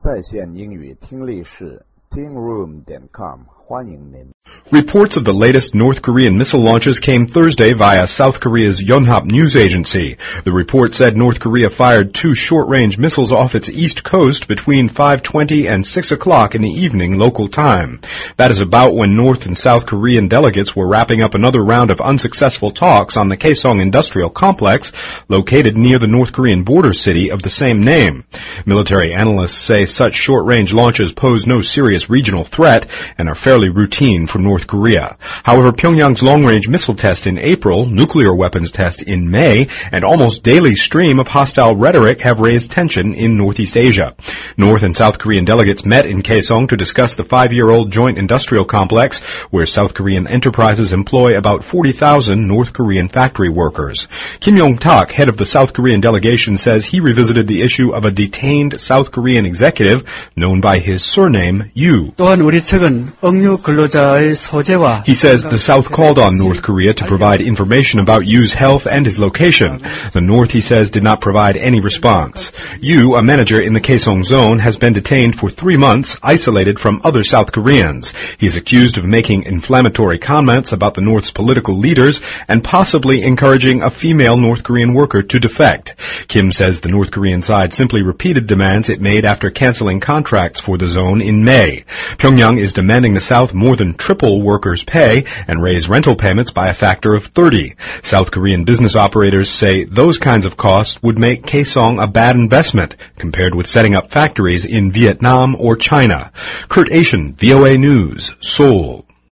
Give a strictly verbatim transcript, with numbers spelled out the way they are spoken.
在线英语听力室 tingroom dot com 欢迎您。 Reports of the latest North Korean missile launches came Thursday via South Korea's Yonhap news agency. The report said North Korea fired two short-range missiles off its east coast between five twenty and six o'clock in the evening local time. That is about when North and South Korean delegates were wrapping up another round of unsuccessful talks on the Kaesong Industrial Complex, located near the North Korean border city of the same name. Military analysts say such short-range launches pose no serious regional threat and are fairly routine for North Korea. However, Pyongyang's long-range missile test in April, nuclear weapons test in May, and almost daily stream of hostile rhetoric have raised tension in Northeast Asia. North and South Korean delegates met in Kaesong to discuss the five-year-old joint industrial complex, where South Korean enterprises employ about forty thousand North Korean factory workers. Kim Yong-tak, head of the South Korean delegation, says he revisited the issue of a detained South Korean executive known by his surname, Yu. 또한 우리 측은 억류 근로자의 소재와 He says the South called on North Korea to provide information about Yu's health and his location. The North, he says, did not provide any response. Yu, a manager in the Kaesong zone, has been detained for three months, isolated from other South Koreans. He is accused of making inflammatory comments about the North's political leaders and possibly encouraging a female North Korean worker to defect. Kim says the North Korean side simply repeated demands it made after canceling contracts for the zone in May. Pyongyang is demanding the South more than triple workers' pay and raise rental payments by a factor of thirty. South Korean business operators say those kinds of costs would make Kaesong a bad investment compared with setting up factories in Vietnam or China. Kurt Asian, V O A News, Seoul.